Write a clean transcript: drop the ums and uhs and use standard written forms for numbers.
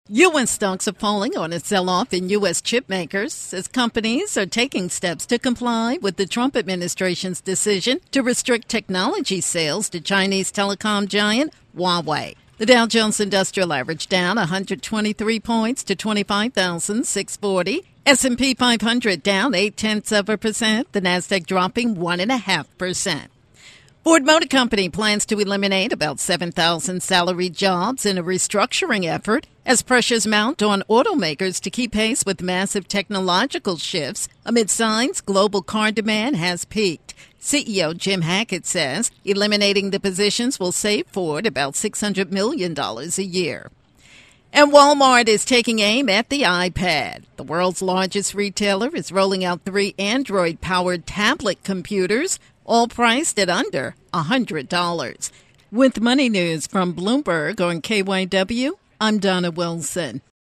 U.S. stocks are falling on a sell-off in U.S. chip makers as companies are taking steps to comply with the Trump administration's decision to restrict technology sales to Chinese telecom giant Huawei. The Dow Jones Industrial Average down 123 points to 25,640. S&P 500 down 0.8%. The Nasdaq dropping 1.5%. Ford Motor Company plans to eliminate about 7,000 salaried jobs in a restructuring effort as pressures mount on automakers to keep pace with massive technological shifts amid signs global car demand has peaked. CEO Jim Hackett says eliminating the positions will save Ford about $600 million a year. And Walmart is taking aim at the iPad. The world's largest retailer is rolling out 3 Android-powered tablet computers, all priced at under $100. With money news from Bloomberg on KYW, I'm Donna Wilson.